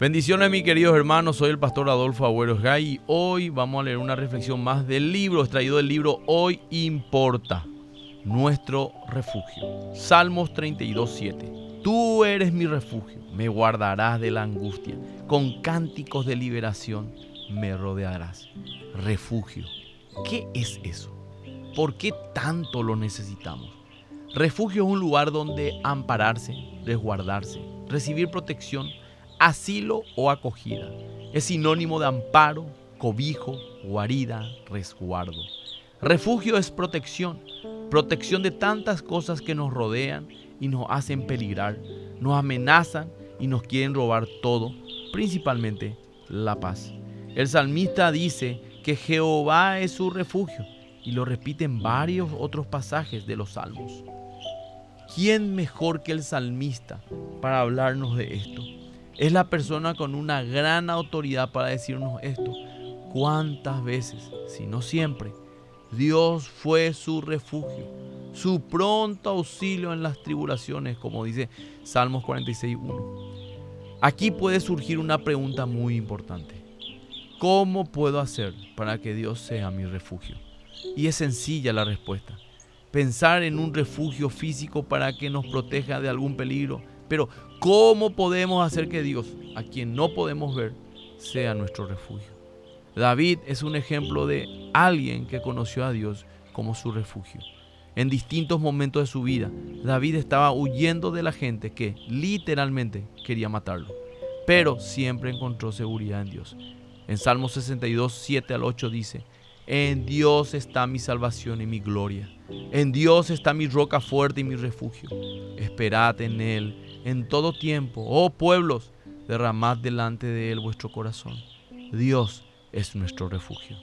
Bendiciones, mis queridos hermanos, soy el pastor Adolfo Agüero Gay y hoy vamos a leer una reflexión más del libro, extraído del libro Hoy Importa, nuestro refugio. Salmos 32:7. Tú eres mi refugio, me guardarás de la angustia, con cánticos de liberación me rodearás. Refugio, ¿qué es eso? ¿Por qué tanto lo necesitamos? Refugio es un lugar donde ampararse, resguardarse, recibir protección, asilo o acogida. Es sinónimo de amparo, cobijo, guarida, resguardo. Refugio es protección, protección de tantas cosas que nos rodean y nos hacen peligrar, nos amenazan y nos quieren robar todo, principalmente la paz. El salmista dice que Jehová es su refugio y lo repite en varios otros pasajes de los salmos. ¿Quién mejor que el salmista para hablarnos de esto? Es la persona con una gran autoridad para decirnos esto. ¿Cuántas veces, si no siempre, Dios fue su refugio, su pronto auxilio en las tribulaciones, como dice Salmos 46:1? Aquí puede surgir una pregunta muy importante. ¿Cómo puedo hacer para que Dios sea mi refugio? Y es sencilla la respuesta. Pensar en un refugio físico para que nos proteja de algún peligro. Pero ¿cómo podemos hacer que Dios, a quien no podemos ver, sea nuestro refugio? David es un ejemplo de alguien que conoció a Dios como su refugio. En distintos momentos de su vida, David estaba huyendo de la gente que literalmente quería matarlo, pero siempre encontró seguridad en Dios. En Salmos 62:7-8 dice: en Dios está mi salvación y mi gloria. En Dios está mi roca fuerte y mi refugio. Esperad en Él en todo tiempo. Oh pueblos, derramad delante de Él vuestro corazón. Dios es nuestro refugio.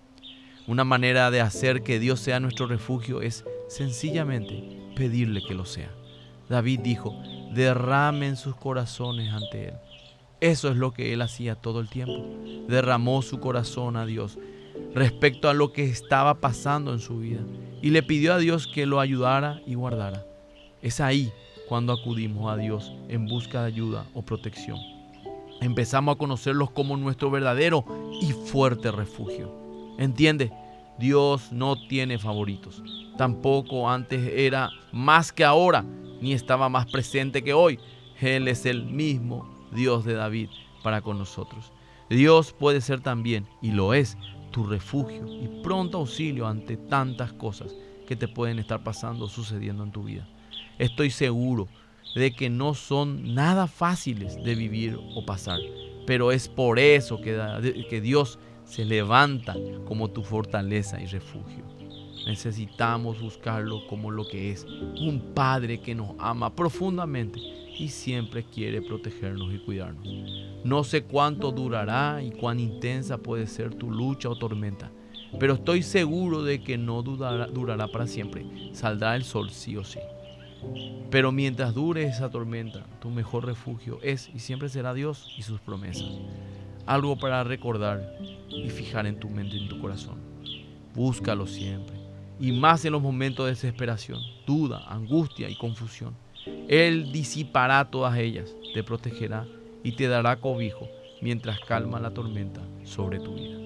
Una manera de hacer que Dios sea nuestro refugio es sencillamente pedirle que lo sea. David dijo: derramen sus corazones ante Él. Eso es lo que él hacía todo el tiempo. Derramó su corazón a Dios respecto a lo que estaba pasando en su vida y le pidió a Dios que lo ayudara y guardara. Es ahí cuando acudimos a Dios en busca de ayuda o protección. Empezamos a conocerlos como nuestro verdadero y fuerte refugio. ¿Entiende? Dios no tiene favoritos. Tampoco antes era más que ahora, ni estaba más presente que hoy. Él es el mismo Dios de David para con nosotros. Dios puede ser también, y lo es, tu refugio y pronto auxilio ante tantas cosas que te pueden estar pasando o sucediendo en tu vida. Estoy seguro de que no son nada fáciles de vivir o pasar, pero es por eso que Dios se levanta como tu fortaleza y refugio. Necesitamos buscarlo como lo que es, un Padre que nos ama profundamente y siempre quiere protegernos y cuidarnos. No sé cuánto durará y cuán intensa puede ser tu lucha o tormenta, pero estoy seguro de que no durará para siempre. Saldrá el sol sí o sí. Pero mientras dure esa tormenta, tu mejor refugio es y siempre será Dios y sus promesas. Algo para recordar y fijar en tu mente y en tu corazón. Búscalo siempre, y más en los momentos de desesperación, duda, angustia y confusión. Él disipará todas ellas, te protegerá y te dará cobijo mientras calma la tormenta sobre tu vida.